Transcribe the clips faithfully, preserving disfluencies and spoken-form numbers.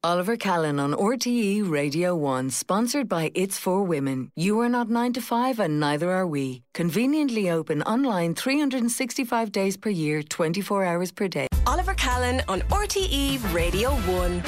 Oliver Callan on R T E Radio one, sponsored by It's For Women. You are not nine to five and neither are we. Conveniently open online three hundred sixty-five days per year, twenty-four hours per day. Oliver Callan on R T E Radio one.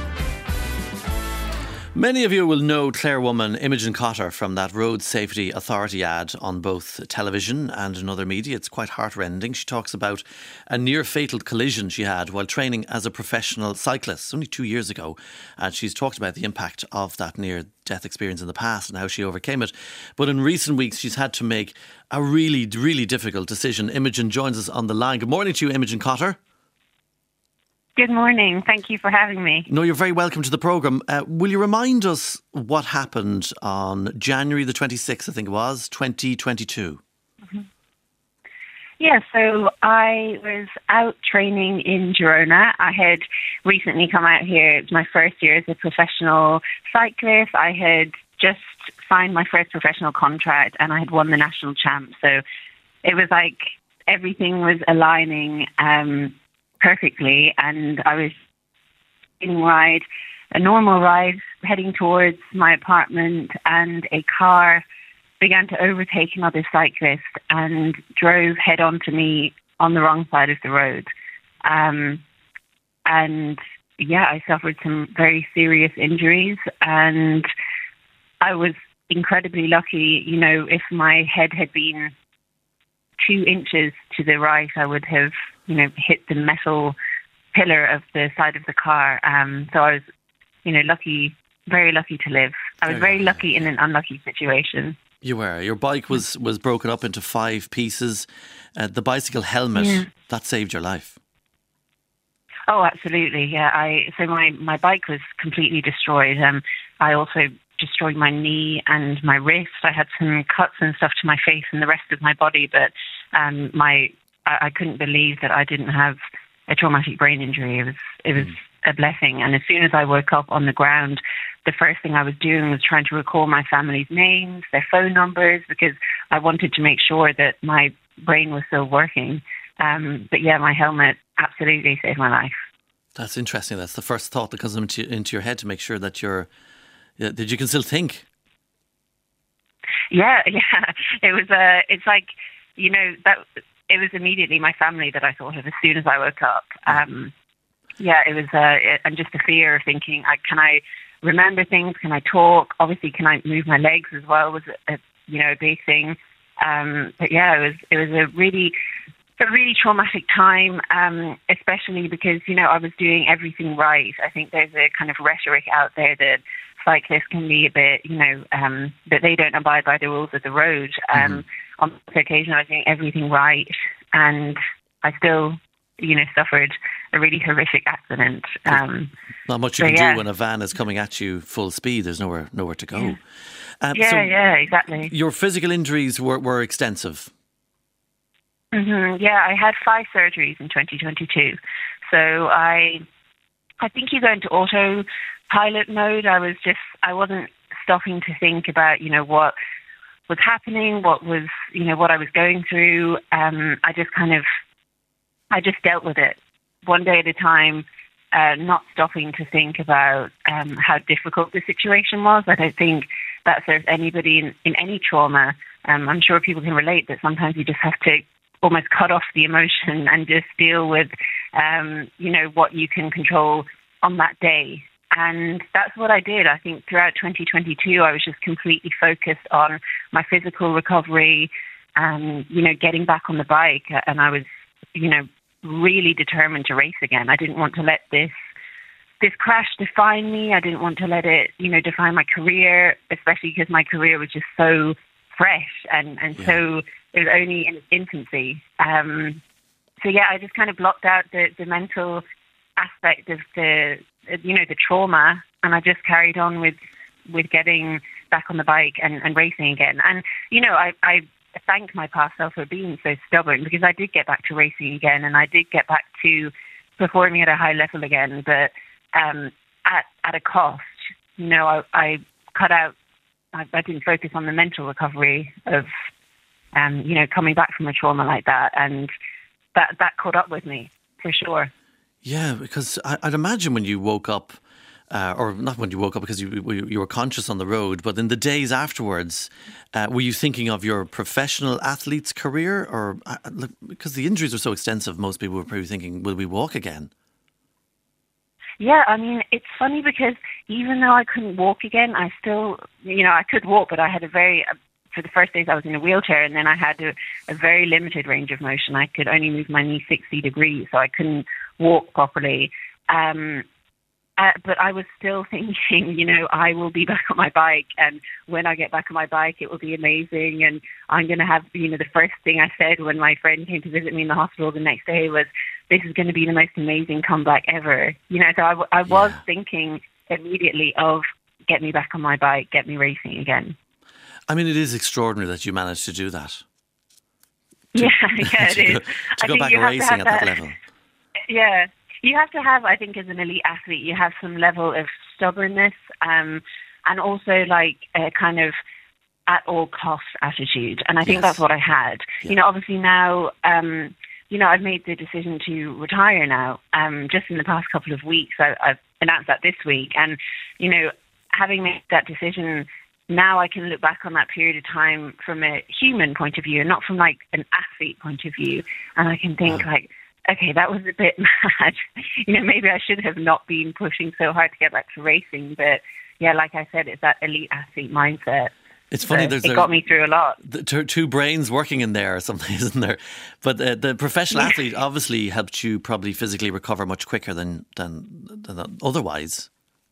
Many of you will know Clarewoman Imogen Cotter from that Road Safety Authority ad on both television and in other media. It's quite heartrending. She talks about a near-fatal collision she had while training as a professional cyclist only two years ago. And she's talked about the impact of that near-death experience in the past and how she overcame it. But in recent weeks, she's had to make a really, really difficult decision. Imogen joins us on the line. Good morning to you, Imogen Cotter. Good morning. Thank you for having me. No, you're very welcome to the programme. Uh, will you remind us what happened on January the twenty-sixth, I think it was, twenty twenty-two? Mm-hmm. Yeah, so I was out training in Girona. I had recently come out here. It's my first year as a professional cyclist. I had just signed my first professional contract and I had won the national champ. So it was like everything was aligning um perfectly, and I was in ride, a normal ride, heading towards my apartment, and a car began to overtake another cyclist and drove head on to me on the wrong side of the road. Um, and yeah, I suffered some very serious injuries, and I was incredibly lucky. You know, if my head had been two inches to the right, I would have, you know, hit the metal pillar of the side of the car. Um, so I was, you know, lucky, very lucky to live. I was very lucky in an unlucky situation. You were. Your bike was, was broken up into five pieces. Uh, the bicycle helmet, yeah. That saved your life. Oh, absolutely. Yeah. I so my, my bike was completely destroyed. Um, I also destroyed my knee and my wrist. I had some cuts and stuff to my face and the rest of my body, but um, my I, I couldn't believe that I didn't have a traumatic brain injury. It was it was mm. a blessing. And as soon as I woke up on the ground, the first thing I was doing was trying to recall my family's names, their phone numbers, because I wanted to make sure that my brain was still working. Um, but yeah, my helmet absolutely saved my life. That's interesting. That's the first thought that comes into into your head, to make sure that you're Yeah, that you can still think. Yeah, yeah. It was uh, it's like, you know, that it was immediately my family that I thought of as soon as I woke up. Um, yeah, it was, uh, it, and just the fear of thinking, I, can I remember things? Can I talk? Obviously, can I move my legs as well? Was a, you know, a big thing. Um, but yeah, it was it was a really a really traumatic time, um, especially because, you know, I was doing everything right. I think there's a kind of rhetoric out there that cyclists can be a bit, you know, um, that they don't abide by the rules of the road. Um, mm-hmm. On this occasion, I was doing everything right, and I still, you know, suffered a really horrific accident. Um, Not much you so, can yeah. do when a van is coming at you full speed. There's nowhere nowhere to go. Yeah, um, yeah, so yeah, exactly. Your physical injuries were, were extensive. Mm-hmm. Yeah, I had five surgeries in twenty twenty-two. So I, I think you go into autopilot mode. I was just, I wasn't stopping to think about, you know, what was happening, what was, you know, what I was going through. Um, I just kind of, I just dealt with it one day at a time, uh, not stopping to think about um, how difficult the situation was. I don't think that serves anybody in, in any trauma. Um, I'm sure people can relate that sometimes you just have to almost cut off the emotion and just deal with, um, you know, what you can control on that day. And that's what I did. I think throughout twenty twenty-two, I was just completely focused on my physical recovery, um, you know, getting back on the bike. And I was, you know, really determined to race again. I didn't want to let this this crash define me. I didn't want to let it, you know, define my career, especially because my career was just so fresh and, and yeah. so it was only in its infancy. Um, so, yeah, I just kind of blocked out the, the mental aspect of the, you know, the trauma, and I just carried on with, with getting back on the bike and, and racing again. And, you know, I, I thank my past self for being so stubborn, because I did get back to racing again, and I did get back to performing at a high level again, but um, at, at a cost. You know, I, I cut out, I, I didn't focus on the mental recovery of, um, you know, coming back from a trauma like that, and that, that caught up with me, for sure. Yeah, because I, I'd imagine when you woke up uh, or not when you woke up because you you were conscious on the road, but in the days afterwards, uh, were you thinking of your professional athlete's career? Or uh, look, because the injuries are so extensive, most people were probably thinking, will we walk again? Yeah, I mean, it's funny because even though I couldn't walk again, I still, you know, I could walk, but I had a very, for the first days I was in a wheelchair, and then I had a, a very limited range of motion. I could only move my knee sixty degrees, so I couldn't walk properly. Um, uh, but I was still thinking, you know, I will be back on my bike, and when I get back on my bike, it will be amazing. And I'm going to have, you know, the first thing I said when my friend came to visit me in the hospital the next day was, this is going to be the most amazing comeback ever. You know, so I, w- I was yeah. thinking immediately of, get me back on my bike, get me racing again. I mean, it is extraordinary that you managed to do that. To, yeah, yeah, it to is. Go, to I go back racing at that, that level. Yeah. You have to have, I think, as an elite athlete, you have some level of stubbornness um, and also like a kind of at all costs attitude. And I think yes. that's what I had. Yeah. You know, obviously now, um, you know, I've made the decision to retire now. Um, just in the past couple of weeks, I, I've announced that this week. And, you know, having made that decision, now I can look back on that period of time from a human point of view and not from like an athlete point of view. And I can think wow. like, okay, that was a bit mad. You know, maybe I should have not been pushing so hard to get back to racing. But yeah, like I said, it's that elite athlete mindset. It's funny. There's, it got me through a lot. The two, two brains working in there or something, isn't there? But uh, the professional yeah. athlete obviously helped you probably physically recover much quicker than, than, than otherwise.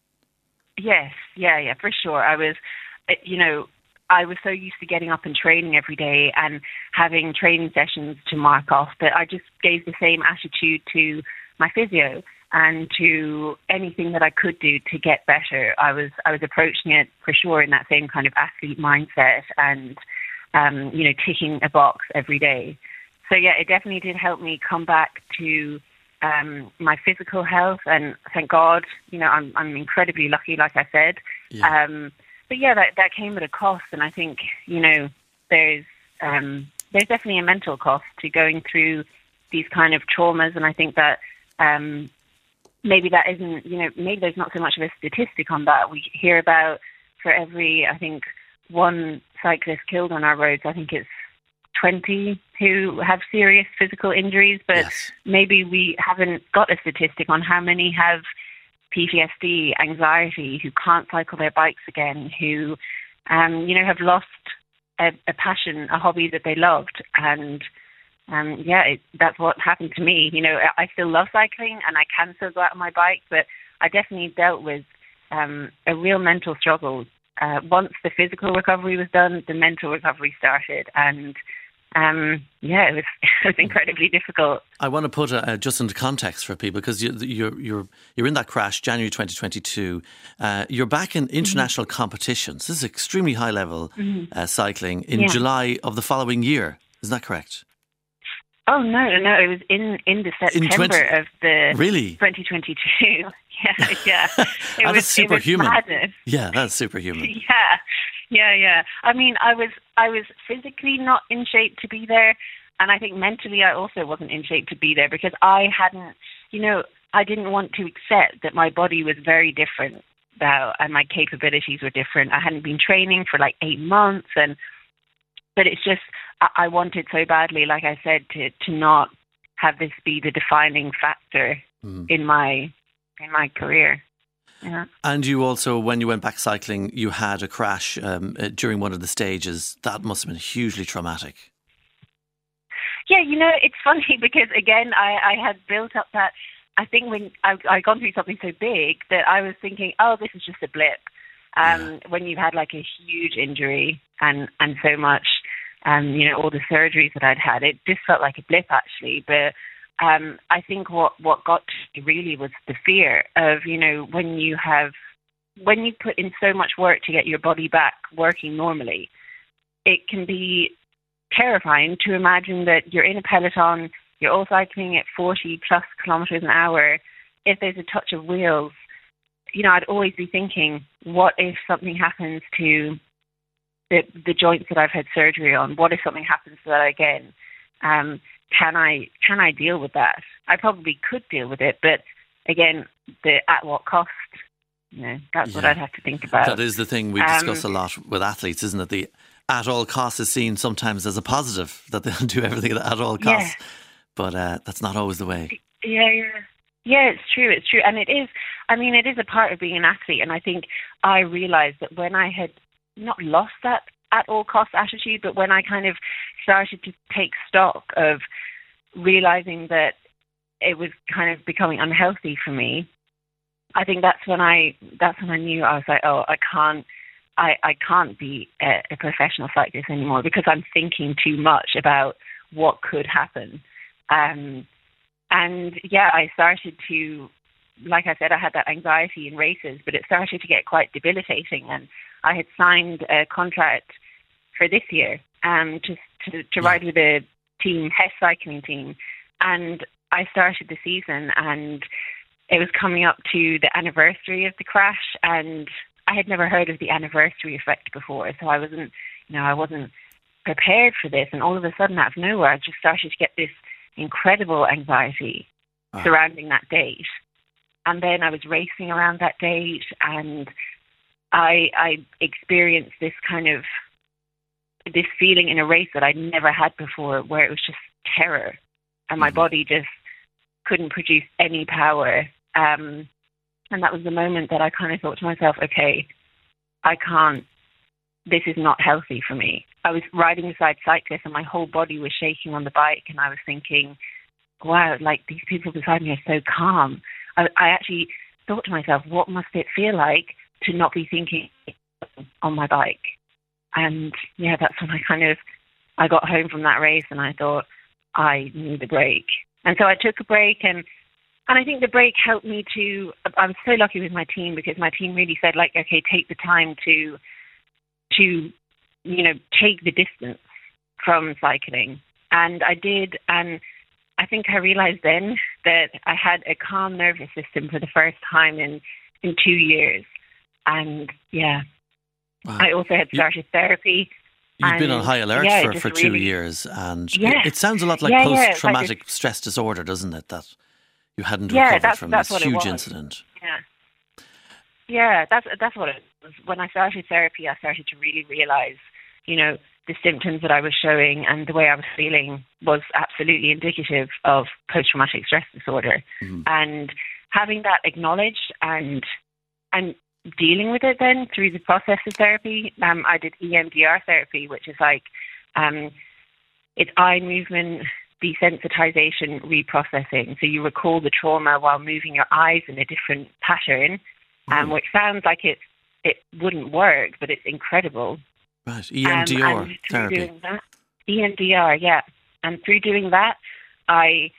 Yes, yeah, yeah, for sure. I was, you know, I was so used to getting up and training every day and having training sessions to mark off that I just gave the same attitude to my physio and to anything that I could do to get better. I was I was approaching it for sure in that same kind of athlete mindset and, um, you know, ticking a box every day. So, yeah, it definitely did help me come back to um, my physical health. And thank God, you know, I'm, I'm incredibly lucky, like I said. Yeah. Um, but, yeah, that, that came at a cost. And I think, you know, there's um, there's definitely a mental cost to going through these kind of traumas. And I think that um, maybe that isn't, you know, maybe there's not so much of a statistic on that. We hear about for every, I think, one cyclist killed on our roads, I think it's twenty who have serious physical injuries, but yes. maybe we haven't got a statistic on how many have P T S D, anxiety, who can't cycle their bikes again, who, um, you know, have lost a, a passion, a hobby that they loved. And um, yeah, it, that's what happened to me. You know, I still love cycling and I can still go out on my bike, but I definitely dealt with um, a real mental struggle. Uh, once the physical recovery was done, the mental recovery started. And Um, yeah, it was, it was incredibly difficult. I want to put uh, just into context for people because you, you're you're you're in that crash January twenty twenty-two. Uh, you're back in international mm-hmm. competitions. This is extremely high level mm-hmm. uh, cycling in yeah. July of the following year. Is that correct? Oh no, no, it was in in the September in twenty of the really twenty twenty-two. Yeah, yeah. It was, was superhuman. It was madness. Yeah, that's superhuman. Yeah. Yeah, yeah. I mean, I was I was physically not in shape to be there, and I think mentally I also wasn't in shape to be there because I hadn't, you know, I didn't want to accept that my body was very different now and my capabilities were different. I hadn't been training for like eight months, and but it's just I, I wanted so badly, like I said, to to not have this be the defining factor mm. in my in my career. Yeah. And you also, when you went back cycling, you had a crash um, uh, during one of the stages. That must have been hugely traumatic. Yeah, you know, it's funny because, again, I, I had built up that, I think when I, I gone through something so big that I was thinking, oh, this is just a blip. Um, yeah. When you've had like a huge injury and, and so much, um, you know, all the surgeries that I'd had, it just felt like a blip actually. But Um, I think what, what got to me really was the fear of, you know, when you have, when you put in so much work to get your body back working normally, it can be terrifying to imagine that you're in a peloton, you're all cycling at forty plus kilometers an hour. If there's a touch of wheels, you know, I'd always be thinking, what if something happens to the, the joints that I've had surgery on? What if something happens to that again? Um, Can I can I deal with that? I probably could deal with it, but again, the at what cost You know, that's Yeah. what I'd have to think about. That is the thing we Um, discuss a lot with athletes, isn't it? The at all costs is seen sometimes as a positive, that they'll do everything at all costs. Yeah. But uh, that's not always the way. Yeah, yeah. Yeah, it's true, it's true. And it is, I mean, it is a part of being an athlete. And I think I realised that when I had not lost that at all cost attitude, but when I kind of started to take stock of realising that it was kind of becoming unhealthy for me, I think that's when I that's when I knew. I was like, oh, I can't I, I can't be a, a professional cyclist anymore because I'm thinking too much about what could happen. Um, and yeah, I started to, like I said, I had that anxiety in races, but it started to get quite debilitating. And I had signed a contract for this year um, to, to, to ride with a team, Hess cycling team. And I started the season and it was coming up to the anniversary of the crash, and I had never heard of the anniversary effect before, so I wasn't, you know, I wasn't prepared for this. And all of a sudden, out of nowhere, I just started to get this incredible anxiety Wow. surrounding that date. And then I was racing around that date, and I I experienced this kind of this feeling in a race that I'd never had before, where it was just terror, and my Mhm. body just couldn't produce any power. Um, and that was the moment that I kind of thought to myself, okay, I can't, this is not healthy for me. I was riding beside cyclists and my whole body was shaking on the bike, and I was thinking, wow, like these people beside me are so calm. I, I actually thought to myself, what must it feel like to not be thinking on my bike? And yeah, that's when I kind of, I got home from that race and I thought, I need a break. And so I took a break, and and I think the break helped me to, I was so lucky with my team because my team really said, like, okay, take the time to, to, you know, take the distance from cycling. And I did, and I think I realized then that I had a calm nervous system for the first time in, in two years. And yeah, Wow. I also had started therapy. You've and, been on high alert yeah, for, just for two really- years, and Yeah. it, it sounds a lot like Yeah, yeah, it's like post-traumatic stress disorder, doesn't it? That you hadn't Yeah, recovered that's- from that's this what it huge was. incident. Yeah. Yeah, that's that's what it was. When I started therapy, I started to really realize, you know, the symptoms that I was showing and the way I was feeling was absolutely indicative of post-traumatic stress disorder. Mhm. And having that acknowledged and and dealing with it then through the process of therapy, um, I did E M D R therapy, which is like, um, it's eye movement desensitization reprocessing. So you recall the trauma while moving your eyes in a different pattern, um, Mm. which sounds like it it wouldn't work, but it's incredible. Right, E M D R Um, and through therapy. doing that, E M D R, yeah. And through doing that, I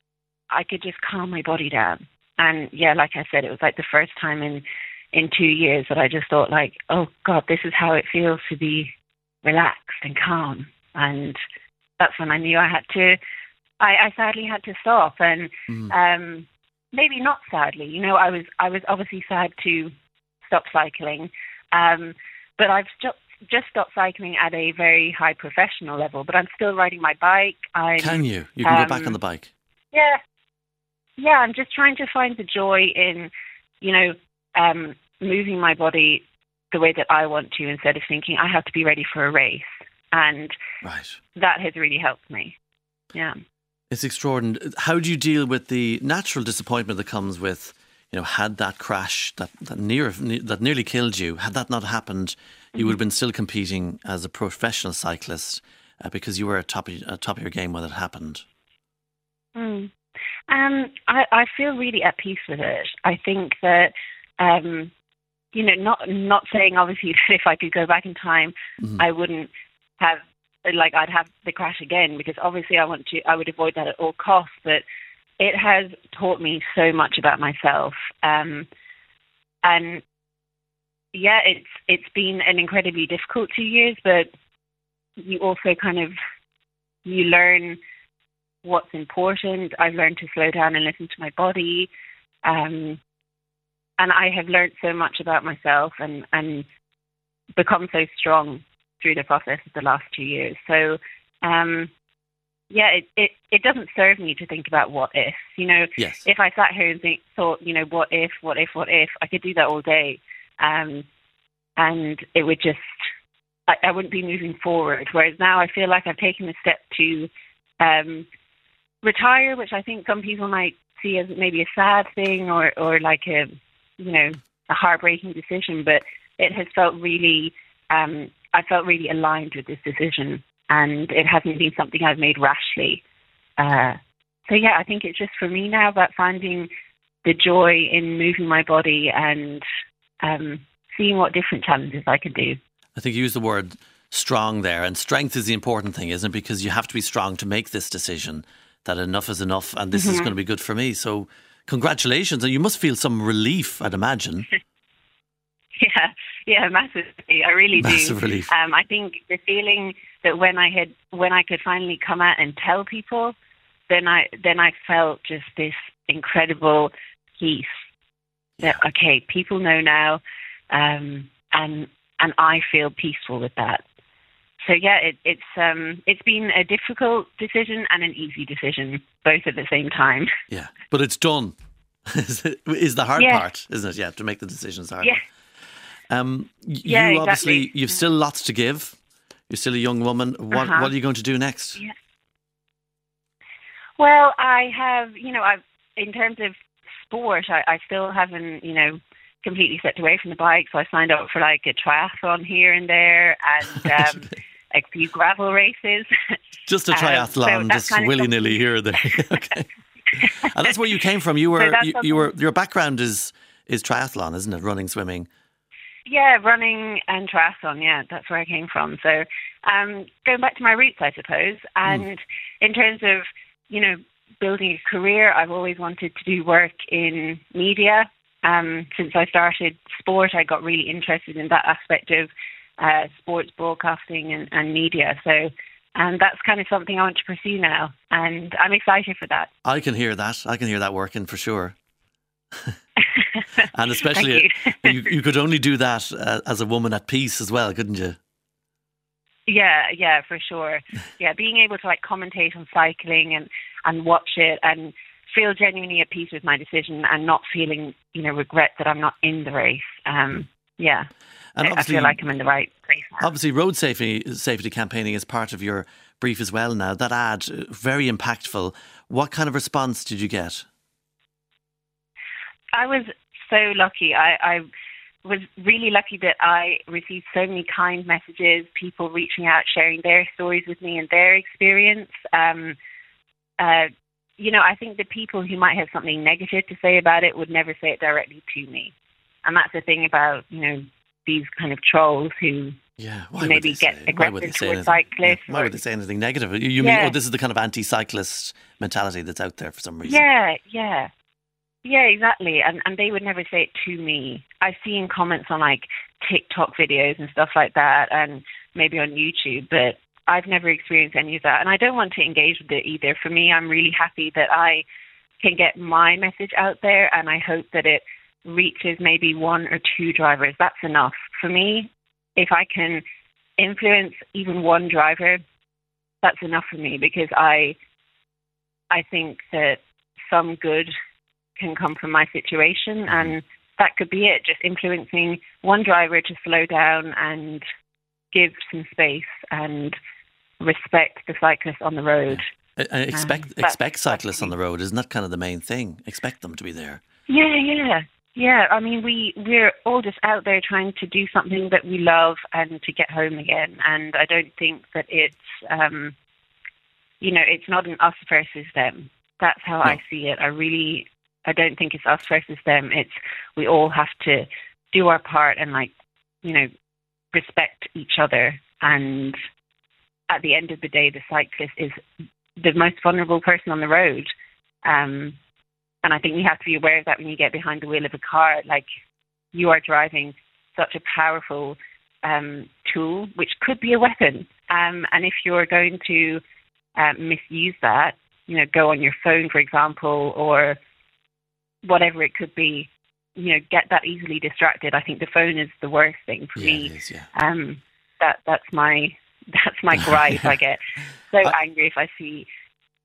I could just calm my body down. And yeah, like I said, it was like the first time in in two years that I just thought, like, oh God, this is how it feels to be relaxed and calm. And that's when I knew I had to. I, I sadly had to stop, and Mm. um, maybe not sadly. You know, I was I was obviously sad to stop cycling, um, but I've just just stopped cycling at a very high professional level. But I'm still riding my bike. I'm, Can you? You can um, go back on the bike. Yeah, yeah. I'm just trying to find the joy in, you know, um, moving my body the way that I want to, instead of thinking I have to be ready for a race. And Right. that has really helped me. Yeah. It's extraordinary. How do you deal with the natural disappointment that comes with, you know, had that crash that that near that nearly killed you, had that not happened, you would have been still competing as a professional cyclist uh, because you were at top of, at top of your game when it happened. Mm. Um, I, I feel really at peace with it. I think that, um, you know, not not saying obviously that if I could go back in time, Mhm. I wouldn't have, like, I'd have the crash again, because obviously I want to, I would avoid that at all costs. But it has taught me so much about myself, um, and yeah, it's it's been an incredibly difficult two years. But you also kind of you learn what's important. I've learned to slow down and listen to my body, um, and I have learned so much about myself and and become so strong through the process of the last two years. So, um, yeah, it, it, it doesn't serve me to think about what if. You know, Yes. if I sat here and think, thought, you know, what if, what if, what if, I could do that all day. Um, and it would just, I, I wouldn't be moving forward. Whereas now I feel like I've taken a step to um, retire, which I think some people might see as maybe a sad thing or, or like a, you know, a heartbreaking decision. But it has felt really, um, I felt really aligned with this decision. And it hasn't been something I've made rashly. Uh, so yeah, I think it's just for me now about finding the joy in moving my body and um, seeing what different challenges I can do. I think you used the word strong there, and strength is the important thing, isn't it? Because you have to be strong to make this decision that enough is enough and this mm-hmm. is going to be good for me. So congratulations. And you must feel some relief, I'd imagine. Yeah, yeah, massively. I really do. Massive relief. Um, I think the feeling that when I had, when I could finally come out and tell people, then I, then I felt just this incredible peace. That okay, people know now, um, and and I feel peaceful with that. So yeah, it, it's um, it's been a difficult decision and an easy decision, both at the same time. Yeah, but it's done. is the hard yeah. part, isn't it? Yeah, to make the decisions hard. Yeah. Um, you yeah, obviously, exactly. you've still lots to give. You're still a young woman. What uh-huh. What are you going to do next? Yeah. Well, I have, you know, I've in terms of sport, I, I still haven't, you know, completely stepped away from the bike. So I signed up for like a triathlon here and there, and um, a few gravel races. Just a triathlon, um, so just willy nilly here or there. Okay. And that's where you came from. You were, so you, you were, your background is is triathlon, isn't it? Running, swimming. Yeah, running and triathlon, yeah, that's where I came from. So um, going back to my roots, I suppose, and mm. in terms of, you know, building a career, I've always wanted to do work in media. Um, since I started sport, I got really interested in that aspect of uh, sports broadcasting and, and media. So um, that's kind of something I want to pursue now, and I'm excited for that. I can hear that. I can hear that working for sure. And especially, you. you, you could only do that uh, as a woman at peace as well, couldn't you? Yeah, yeah, for sure. Yeah, being able to like commentate on cycling and, and watch it and feel genuinely at peace with my decision and not feeling, you know, regret that I'm not in the race. Um, yeah, and I, I feel like I'm in the right place now. Obviously, road safety safety campaigning is part of your brief as well now. That ad, very impactful. What kind of response did you get? I was so lucky. I, I was really lucky that I received so many kind messages, people reaching out, sharing their stories with me and their experience. Um, uh, you know, I think the people who might have something negative to say about it would never say it directly to me. And that's the thing about, you know, these kind of trolls who yeah, why maybe would get say, aggressive towards cyclists. Yeah, why would they say anything negative? You, you yeah. mean, oh, this is the kind of anti-cyclist mentality that's out there for some reason? Yeah, yeah. Yeah, exactly. And and they would never say it to me. I've seen comments on like TikTok videos and stuff like that and maybe on YouTube, but I've never experienced any of that. And I don't want to engage with it either. For me, I'm really happy that I can get my message out there, and I hope that it reaches maybe one or two drivers. That's enough. For me, if I can influence even one driver, that's enough for me, because I I think that some good can come from my situation, and that could be it, just influencing one driver to slow down and give some space and respect the cyclists on the road. Yeah. Uh, expect um, expect cyclists on the road, isn't that kind of the main thing? Expect them to be there. Yeah, yeah. Yeah, I mean, we, we're all just out there trying to do something that we love and to get home again, and I don't think that it's, um, you know, it's not an us versus them. That's how no. I see it. I really... I don't think it's us versus them. It's we all have to do our part and, like, you know, respect each other. And at the end of the day, the cyclist is the most vulnerable person on the road. Um, and I think you have to be aware of that when you get behind the wheel of a car. Like, you are driving such a powerful um, tool, which could be a weapon. Um, and if you're going to uh, misuse that, you know, go on your phone, for example, or whatever it could be, you know, get that easily distracted. I think the phone is the worst thing for yeah, me. It is, yeah. Um, that that's my that's my gripe. I get so I, angry if I see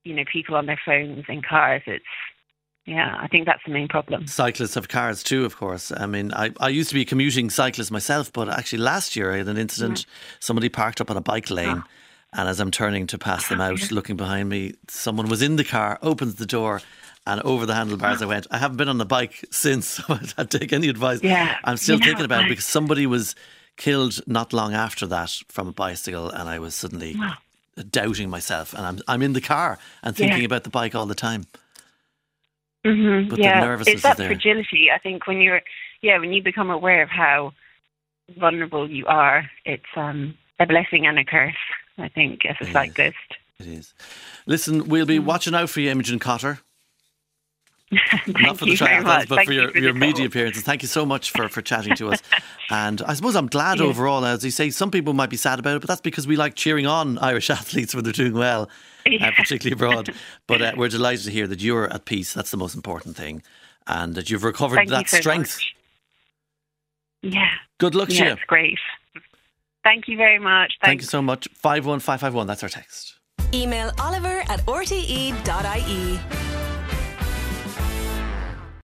you know, people on their phones in cars. It's, yeah, I think that's the main problem. Cyclists have cars too, of course. I mean, I, I used to be a commuting cyclist myself, but actually last year I had an incident. Mm. Somebody parked up on a bike lane, oh. and as I'm turning to pass them out, looking behind me, someone was in the car, opens the door, and over the handlebars I went. I haven't been on the bike since, so I didn't take any advice. Yeah, I'm still you know, thinking about it because somebody was killed not long after that from a bicycle, and I was suddenly wow. doubting myself. And I'm I'm in the car and thinking yeah. about the bike all the time. Mm-hmm. But yeah, the nervousness it's that is there. Fragility. I think when you're, yeah, when you become aware of how vulnerable you are, it's um, a blessing and a curse, I think, as a it cyclist. Is. It is. Listen, we'll be mm. watching out for you, Imogen Cotter. Not for the triathlons, but Thank for your, for your media appearances. Thank you so much for, for chatting to us. And I suppose I'm glad yeah. overall, as you say, some people might be sad about it, but that's because we like cheering on Irish athletes when they're doing well, yeah. uh, particularly abroad. But uh, we're delighted to hear that you're at peace. That's the most important thing. And that you've recovered Thank that so strength. Much. Yeah. Good luck yeah, to you. It's great. Thank you very much. Thanks. Thank you so much. five one five five one, that's our text. Email Oliver at r t e dot i e.